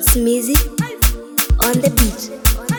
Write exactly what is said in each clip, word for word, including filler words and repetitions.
Smeezy on the beat.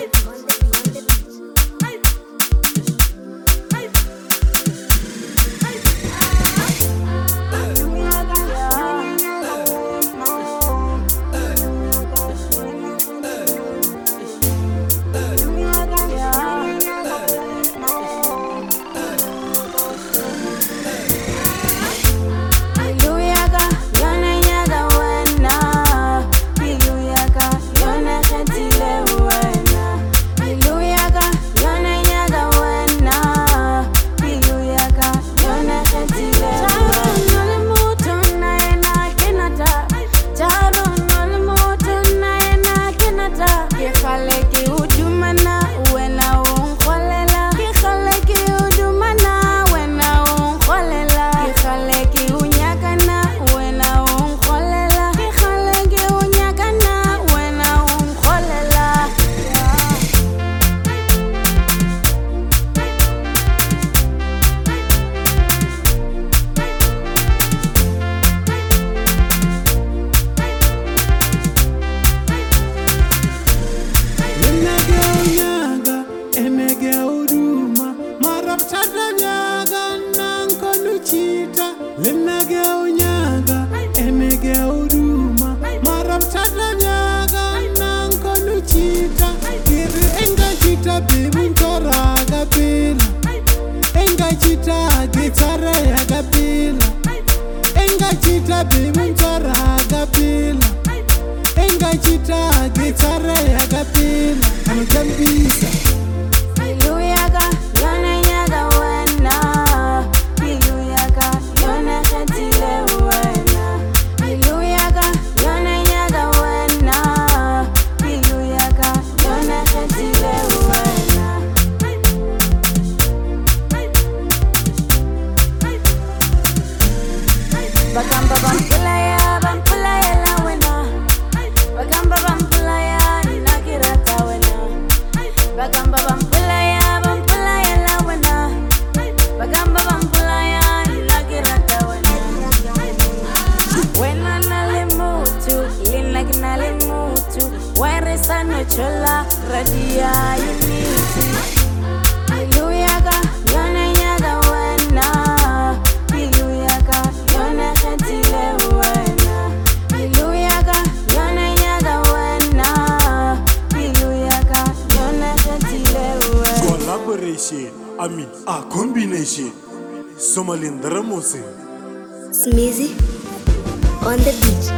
Lenage unyaga, enege uduma, marab chata nyaga, nanko nuchita. Kiri enga chita bibun tora gapila, enga chita gitara ya gapila, enga chita bibun tora gapila, enga chita gitara ya gapila. Ano jambisa. Bagamba bampulaya, bampulaya la wena. Bagamba bampulaya, nakirata wena. Bagamba bampulaya, bampulaya la wena. Bagamba bampulaya, nakirata wena. Wena nalimutu, linaki nalimutu. Wairisa no chola, radia uniti. Iluyaga, yana nyaga wena. Collaboration, I mean a combination. Somalindra Mose. Smeezy on the beat.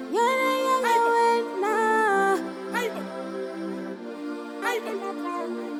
Bye.